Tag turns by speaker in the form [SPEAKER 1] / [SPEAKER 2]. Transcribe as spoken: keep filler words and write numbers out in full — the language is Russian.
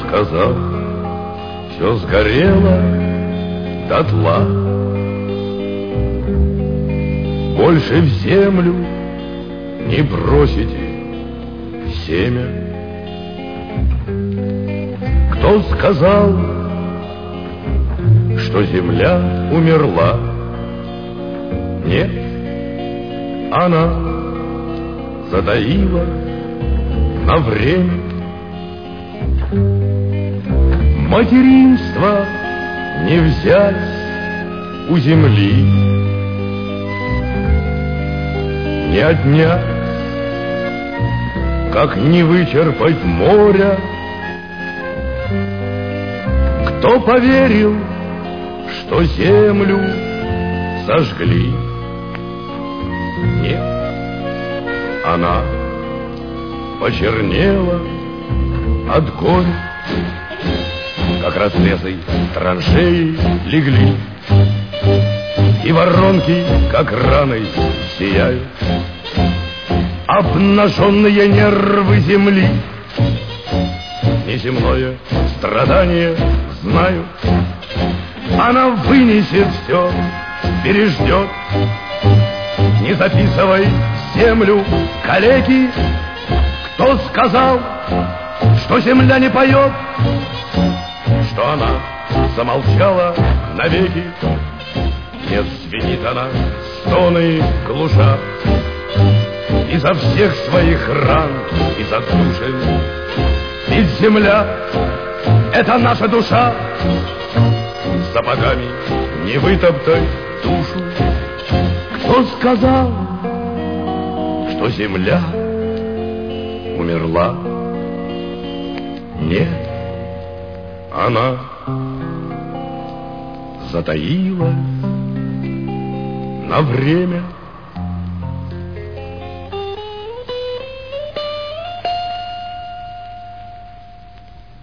[SPEAKER 1] сказал, все сгорело дотла. Больше в землю не бросите семя. Кто сказал, что земля умерла? Нет, она затаила на время. Материнство не взять у земли, не отнять, как не вычерпать моря. Кто поверил, что землю сожгли? Нет, она почернела от горя, как разрезы траншеи легли, и воронки, как раны, сияют. Обнаженные нервы земли неземное страдание знают. Она вынесет все, переждет. Не записывай землю, калеки. Кто сказал, что земля не поет? Что она замолчала навеки? Нет, звенит она, стоны глуша. Изо всех своих ран, из отдушин. Ведь земля — это наша душа. Сапогами не вытоптать душу. Кто сказал, что земля умерла? Нет, она затаилась на время.